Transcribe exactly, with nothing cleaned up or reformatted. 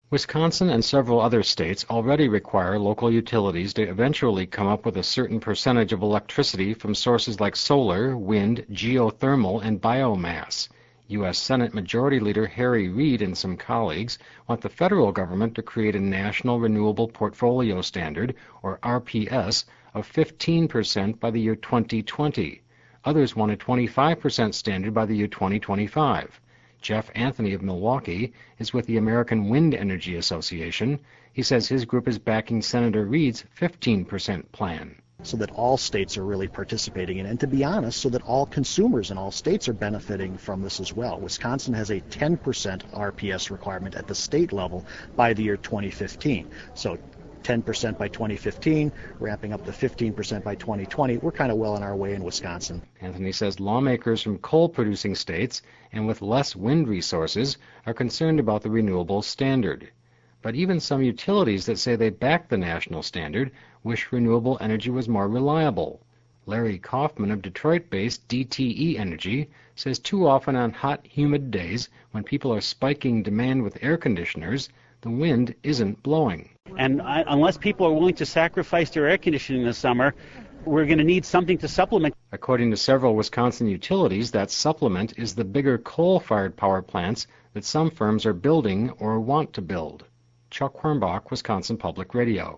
Wisconsin and several other states already require local utilities to eventually come up with a certain percentage of electricity from sources like solar, wind, geothermal, and biomass. U S Senate Majority Leader Harry Reid and some colleagues want the federal government to create a National Renewable Portfolio Standard, or R P S, of fifteen percent by the year twenty twenty. Others want a twenty-five percent standard by the year twenty twenty-five. Jeff Anthony of Milwaukee is with the American Wind Energy Association. He says his group is backing Senator Reid's fifteen percent plan. So that all states are really participating in it, and to be honest, so that all consumers in all states are benefiting from this as well. Wisconsin has a ten percent R P S requirement at the state level by the year twenty fifteen. So ten percent by twenty fifteen, ramping up to fifteen percent by twenty twenty. We're kind of well on our way in Wisconsin. Anthony says lawmakers from coal-producing states and with less wind resources are concerned about the renewable standard. But even some utilities that say they back the national standard wish renewable energy was more reliable. Larry Kaufman of Detroit-based D T E Energy says too often on hot, humid days when people are spiking demand with air conditioners, the wind isn't blowing. And I, unless people are willing to sacrifice their air conditioning this summer, we're going to need something to supplement. According to several Wisconsin utilities, that supplement is the bigger coal-fired power plants that some firms are building or want to build. Chuck Hornbach, Wisconsin Public Radio.